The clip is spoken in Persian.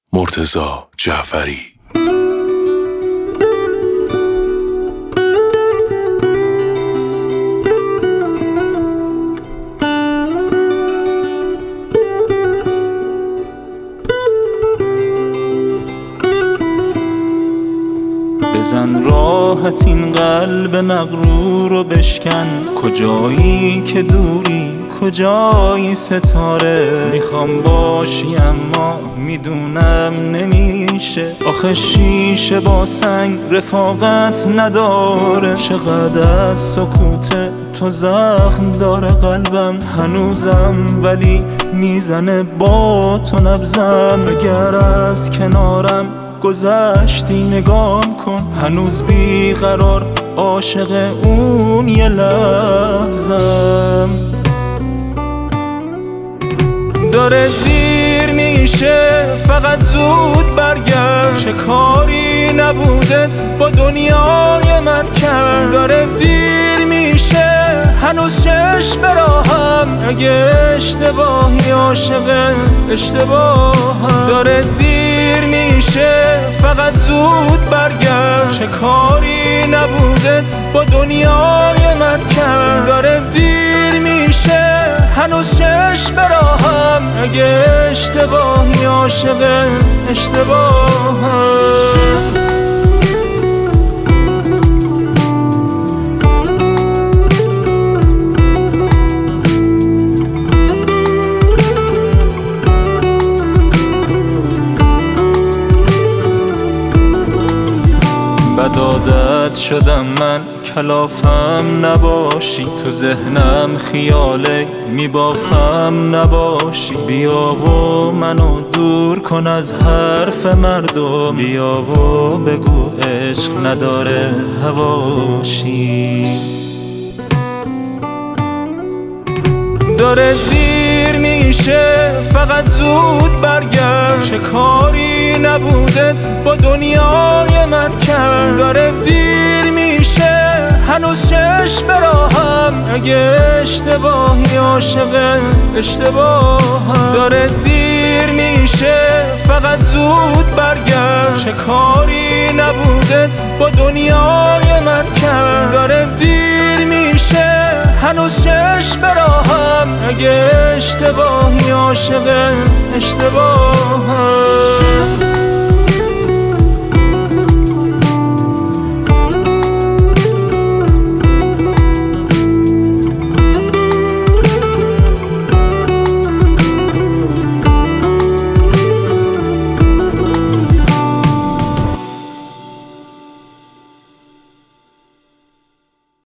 مرتضی جعفری. بزن راحت این قلب مغرور رو بشکن، کجایی که دوری کجایی ستاره. میخوام باشی اما میدونم نمیشه، آخه شیشه با سنگ رفاقت نداره. چقدر از سکوت تو زخم داره قلبم هنوزم، ولی میزنه با تو نبزم. اگر از کنارم گذشتی نگام کن، هنوز بیقرار عاشق اون یه لحظم. داره دیر میشه فقط زود برگرد، چه کاری نبودت با دنیای من کرد. داره دیر میشه هنوز چش براهم، اگه اشتباهی عاشق اشتباهم. داره دیر میشه فقط زود برگرد، چه کاری نبودت با دنیای من کرد. داره دیر میشه هنوز چش براهم، اگه اشتباهی عاشق اشتباهم. بد عادت شدم من کلافم نباشی، تو ذهنم خیاله میبافم نباشی. بیا و منو دور کن از حرف مردم، بیا و بگو عشق نداره حواشی. داره دیر میشه فقط زود برگرد، چه کاری نبودت با دنیای من کرد. داره دیر میشه هنوز چش براهم، اگه اشتباهی عاشق اشتباهم. داره دیر میشه فقط زود برگرد، چه کاری نبودت با دنیای من کرد. داره دیر میشه هنوز چش براهم، اگه اشتباهی عاشق اشتباهم.